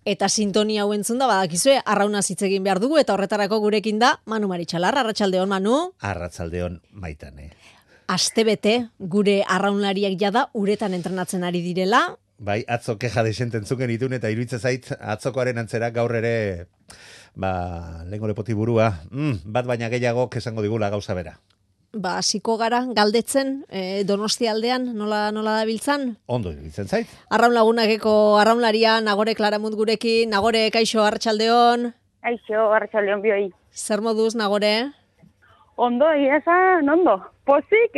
Eta sintonia hau entzun da, badakizue, arraunaz hitz egin behar dugu, eta horretarako gurekin da, Manu Maritxalar, arratsaldeon, Manu. Arratsaldeon, Maitane. Astebete gure arraunlariak jada uretan entrenatzen ari direla. Bai, atzo keja desenten zuken itun eta iruditzen zait atzokoaren antzera gaur ere, lehengo lepoti burua, bat baina gehiago esango digula gauza bera. Hasiko gara, galdetzen, Donostia aldean, nola dabiltzan? Ondo iruditzen zait. Arraun lagunakeko arraunlaria, Nagore Klaramut gurekin. Nagore, kaixo, arratsaldeon. Kaixo, arratsaldeon bioi. Zer moduz, Nagore? Ondo, esan, ondo. Pozik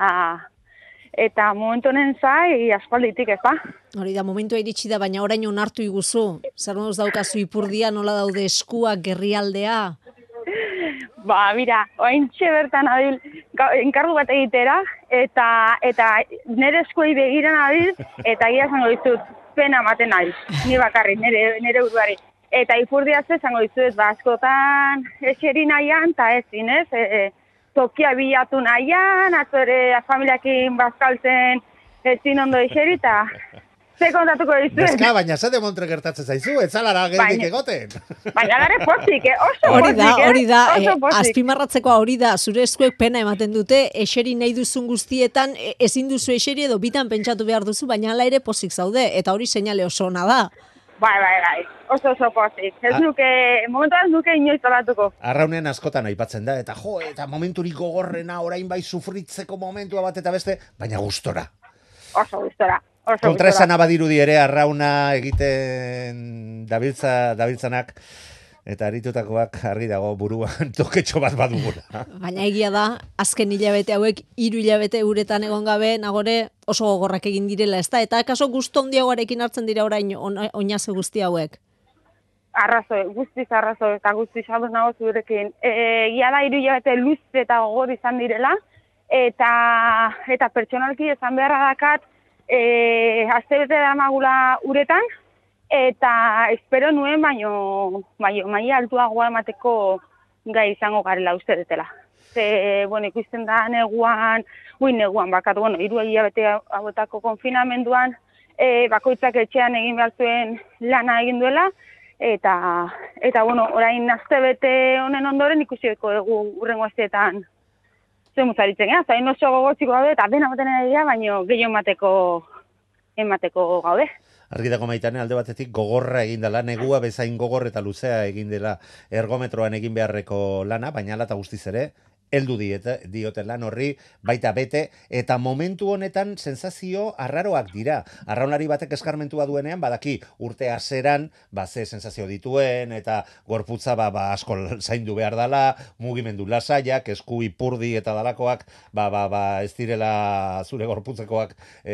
eta momentu honen zai aspalditik, ez da? Hori da, momentua iritsi da, baina orain onartu iguzu. Zer moduz daukazu ipurdia, nola daude eskuak, gerrialdea? Mira, oaintxe bertan abil, enkargu bat egitera, eta nire eskuei begiran abil, eta gira zango dizut, pena ematen nahi, ni bakarri, nire uruari. Eta ipurdia zango dizut, askotan eseri nahian, eta ezin, ez? Tokia bilatu nahian, atzo ere familiakin bazkaltzen ezin ondo eseri, eta ze kontatuko dizu. Neska, baina ze demontre gertatzen zaizu, etzalara geldik egoten. Baina gare pozik, oso pozik. Hori da, azpimarratzeko hori da, zure eskuek pena ematen dute, eseri nahi duzun guztietan, ezin duzu eseri edo bitan pentsatu behar duzu, baina hala ere pozik zaude, eta hori seinale oso ona da. Bai, oso pozik. Ez nuke, momentuan nuke inoiz olatuko. Arraunean askotan aipatzen da, eta eta momenturik gogorrena orain bai sufritzeko momentua bat eta beste, baina gustora. Oso gustora. Kontraesan abadirudi ere arrauna egiten dabiltzanak eta aritutakoak argi dago buruan toketxo bat badugula. Baina egia da, azken hilabete hauek 3 hilabete uretan egon gabe, Nagore oso gogorrak egin direla, ezta? Eta akaso gustu handiagoarekin hartzen dira orain oinaze guzti hauek? Guztiz arrazoi, eta guztiz ados nago zurekin. Egia da 3 hilabete luze eta gogor izan direla, eta pertsonalki esan beharra dakat, astebete damagula uretan, eta espero nuen baino maila altuagoa emateko gai izango garela uste detela. Ikusten da neguan bakat, 3 hilabete hauetako konfinamenduan, bakoitzak etxean egin behar zuen lana egin duela, eta orain astebete honen ondoren ikusiko dugu urrengo asteetan zemuzaritzen, zain oso gogotziko gaude, eta dena baten egia, baina gehiago emateko gaude. Argi dago, Maitane, alde batetik gogorra egin dela, negua bezain gogor eta luzea egin dela ergometroan egin beharreko lana, baina ala eta guztiz ere, heldu diote lan horri, baita bete, eta momentu honetan sensazio arraroak dira. Arraunlari batek eskarmentua duenean, badaki urte haseran, ze sensazio dituen, eta gorputza asko zaindu behar dala, mugimendu lasaiak, esku ipurdi eta dalakoak, ez direla zure gorputzekoak,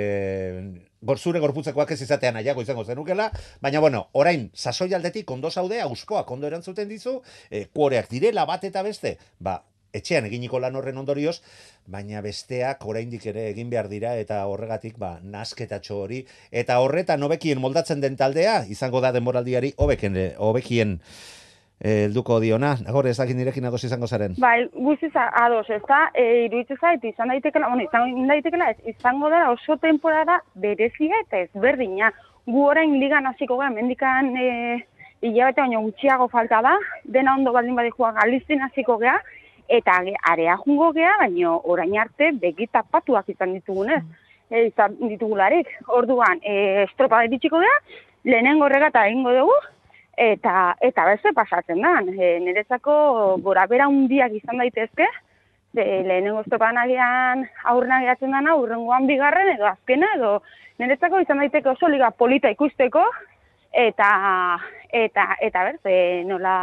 zure gorputzekoak ez izatean nahiago izango zenukela, baina orain, sasoi aldetik ondo zaude, auspoak ondo erantzuten dizu, kuoreak direla bat eta beste, etxean eginiko lan horren ondorioz, baina besteak oraindik ere egin behar dira eta horregatik nasketatxo hori. Eta horretan hobekien moldatzen den taldea, izango da denboraldiari hobekien helduko diona. Nagore, ez dakit nirekin ados izango zaren? Guztiz ados, ez da, iruditzen zait, izan daitekela, izango da oso temporada berezia eta ezberdina. Gu orain ligan hasiko gara, mendikan hilabete baino gutxiago falta da, dena ondo baldin badikua Galizien hasiko gea, eta area jungo gea, baina orain arte begitapatuak izan ditugunez, izan ditugularik. Orduan, estropa ditxiko gea, lehenengo regata egingo dugu, eta beste pasatzen da. Niretzako gora bera hundiak izan daitezke, lehenengo estropan agian aurrena geratzen dana, urrengoan bigarren edo azkena, edo niretzako izan daiteke oso liga polita ikusteko, eta nola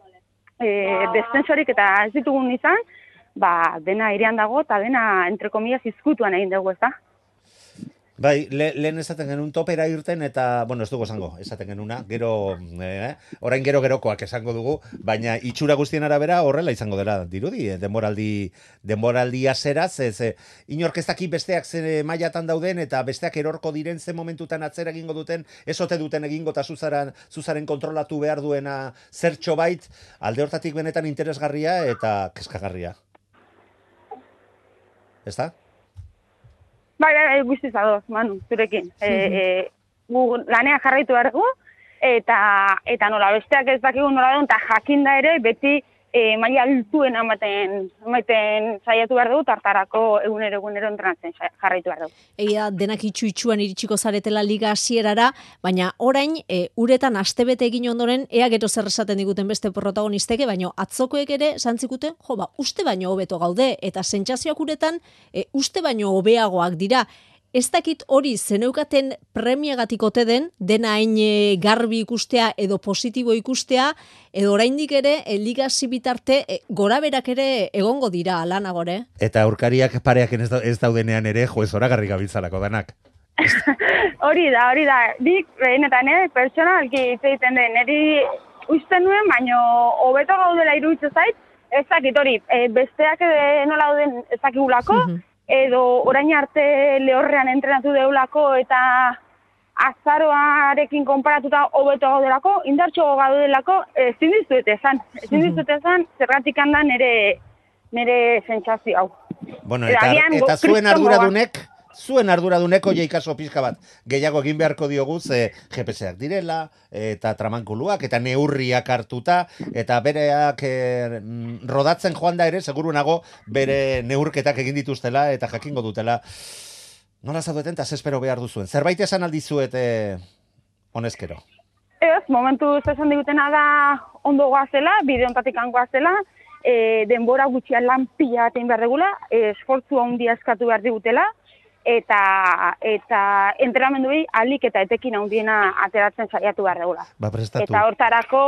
descensorik eta ez ditugun izan, dena airean dago eta dena, entre comillas, izkutuan egin dugu, ez da? Bai, lehen esaten genuen topera irten eta, ez dugu esango, esaten genuna, orain gerokoak esango dugu, baina itxura guztien arabera horrela izango dela dirudi, denboraldia zeraz, inork ez daki besteak ze mailatan dauden eta besteak erorko diren ze momentutan atzera egingo duten, ez ote duten egingo eta zuzaren kontrolatu behar duena zertxo bait, alde hortatik benetan interesgarria eta kezkagarria. Ez da? Bai, guztiz adoz, Manu, zurekin. Gu lanea jarraitu behar dugu, eta nola, besteak ez dakigu nola duen, eta jakinda ere, beti maila altuen ematen saiatu behar dugu, tartarako egunero entrenatzen jarraitu behar dugu. Egia denak itxuan iritsiko zaretela liga hasierara, baina orain uretan astebete egin ondoren ea gero zer esaten diguten beste protagonisteke, baina atzokoek ere santzikuten, uste baino hobeto gaude, eta sentsazioak uretan uste baino hobeagoak dira. Ez dakit hori zeneukaten premiagatik ote den, dena hain garbi ikustea edo positibo ikustea, edo oraindik ere liga hasi bitarte goraberak ere egongo dira lanagore. Eta aurkariak pareak ez daudenean ere, ez oragarri gabiltzalako danak. Hori da. Dik, behinetan, pertsonalki hitz egiten den, niri usten nuen, baino hobeto gaudela iruditzen zait, ez dakit hori, besteak nola dauden ez dakigulako, edo orain arte lehorrean entrenatu deulako eta azaroarekin konparatuta hobeto gaudelako, indartxo gaudelako, ezin dizuet esan, zergatik handan nire sentsazio hau. Bueno, eta zuen arduradunek oie ikaso pixka bat, gehiago egin beharko diogu ze GPS-ak direla, eta tramankuluak, eta neurriak hartuta, eta bereak rodatzen joan da ere, seguru nago, bere neurketak egin dituztela, eta jakingo dutela. Nola zaudeten, eta zespero behar duzuen? Zerbait esan aldizuet honezkero? Ez, momentu esan digutena da ondo goazela, bide ontatik goazela, denbora gutxian lan pila batein behar degula, esfortzu handia eskatu behar digutela, eta entrenamenduei alik eta etekin handiena ateratzen saiatu behar degula. Eta hortarako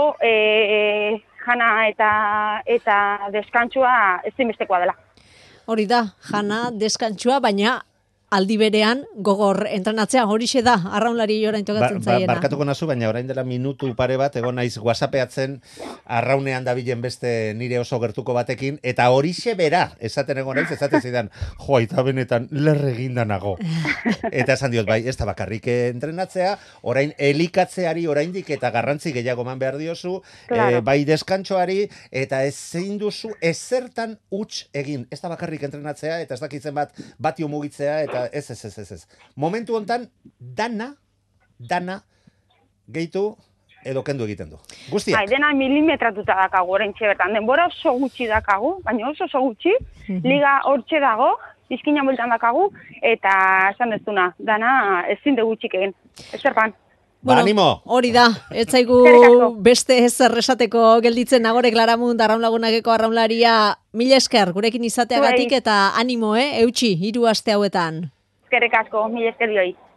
jana eta deskantsua ezinbestekoa dela. Hori da, jana, deskantsua, baina aldi berean gogor entrenatzea, horixe da, arraunlari orain tokatzen zaiena. Barkatuko nazu, baina orain dela minutu pare bat, egon naiz whatsappeatzen arraunean dabilen beste nire oso gertuko batekin, eta horixe bera, esaten egon naiz, esaten zidan, eta benetan lerre eginda nago. Eta esan diot, bai, ez da bakarrik entrenatzea, orain elikatzeari oraindik eta garrantzi gehiago eman behar diozu, bai deskantsoari, eta ezin duzu ezertan huts egin. Ez da bakarrik entrenatzea, eta ez dakitzen batio mugitzea, eta ez. Momentu hontan, dana gehitu edo kendu egiten du. Guztiak. Bai, dena milimetratuta dakagu oraintxe bertan. Denbora oso gutxi dakagu, baina oso gutxi. Liga hortxe dago, izkina bueltan dakagu, eta esan dezuna, dana ezin de gutxik egin. Ezerpan. Animo! Hori da, ez zaigu beste ezer esateko gelditzen nagorek Laramund arraunlagunakeko arraunlaria. Mila esker, gurekin izateagatik eta animo, eutxi, 3 aste hauetan. Eskerrik asko, mila esker dioi.